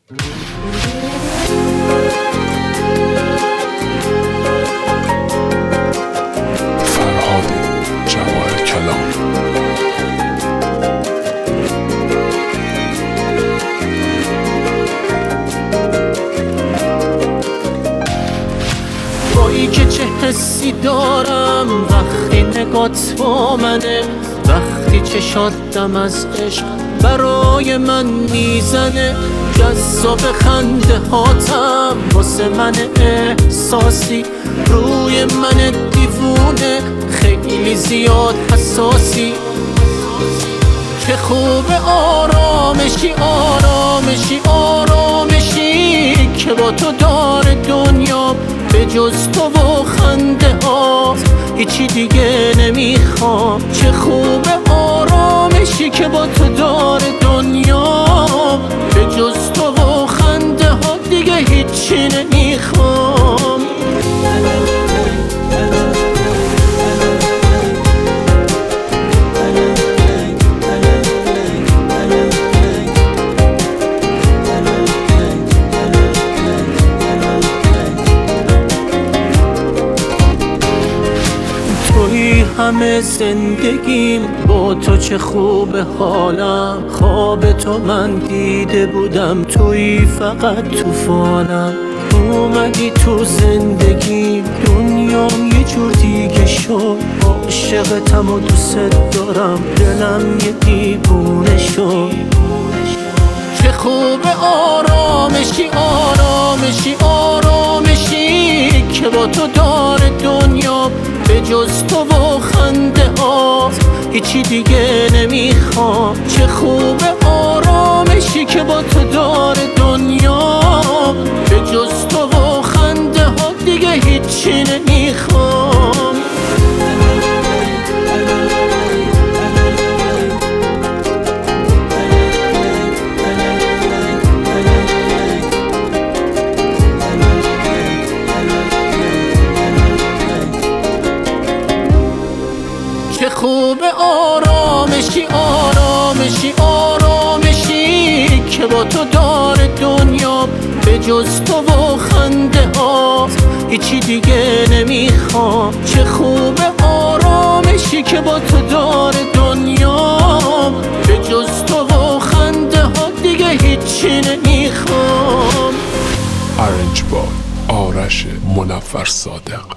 فرهاد جواهر کلام. تویی که چه حسی دارم وقتی نگات با منه، وقتی چشاتم از عشق برای من میزنه، جذاب خنده هاتم واسه من احساسی، روی من دیوونه خیلی زیاد حساسی. چه خوب آرامشی آرامشی آرامشی که با تو داره دنیا، به جز تو و خنده ها هیچی دیگه نمیخوام. چه خوب آرامشی که با تو داره دنیا، به جز تو و خنده ها دیگه هیچی نمیخوام. همه زندگیم با تو چه خوب حالم، خواب تو من دیده بودم تویی فقط تو فالم. اومدی تو زندگیم دنیام یه جور دیگه شد، عاشقتم و دوست دارم دلم یه دیوونه شد. چه خوب آرامشی آرامشی آرامشی که با تو داره دنیا، به جز تو و خنده ها هیچی دیگه نمیخوام. چه خوب آرامشی که با تو داره دنیا، به جز تو و خنده ها دیگه هیچی نمیخوام. چه خوب آرامشی آرامشی آرامشی که با تو داره دنیا، به جز تو و خنده ها هیچی دیگه نمیخوام. چه خوب آرامشی که با تو داره دنیا، به جز تو و خنده ها دیگه هیچی نمیخوام. ارنج با آرش منور صادق.